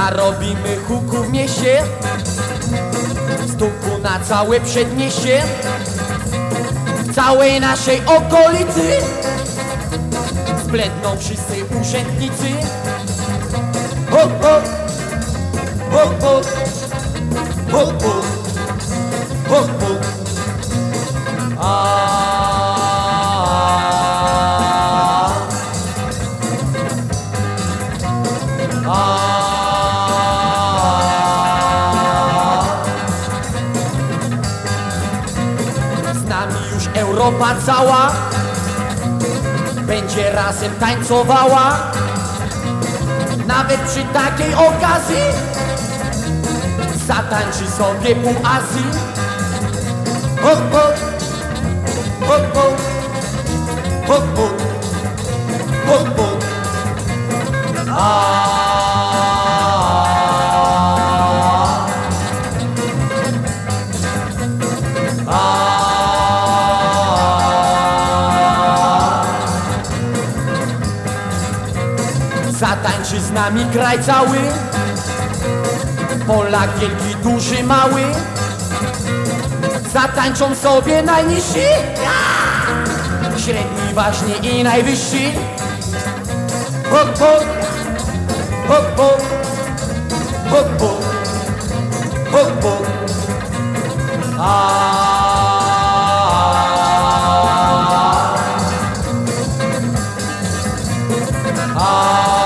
Narobimy huku w mieście, stuku na całe przedmieście, w całej naszej okolicy zbledną wszyscy urzędnicy. Ho, ho, ho, ho, ho, ho, ho, ho. Z nami już Europa cała będzie razem tańcowała. Nawet przy takiej okazji zatańczy sobie pół Azji. Ho, ho, ho, ho, ho, ho, ho, ho. Zatańczy z nami kraj cały, Polak wielki, duży, mały. Zatańczą sobie najniżsi, średni, ważni i najwyżsi. Hop, hop, hop, hop, hop, hop, hop, hop. Ah.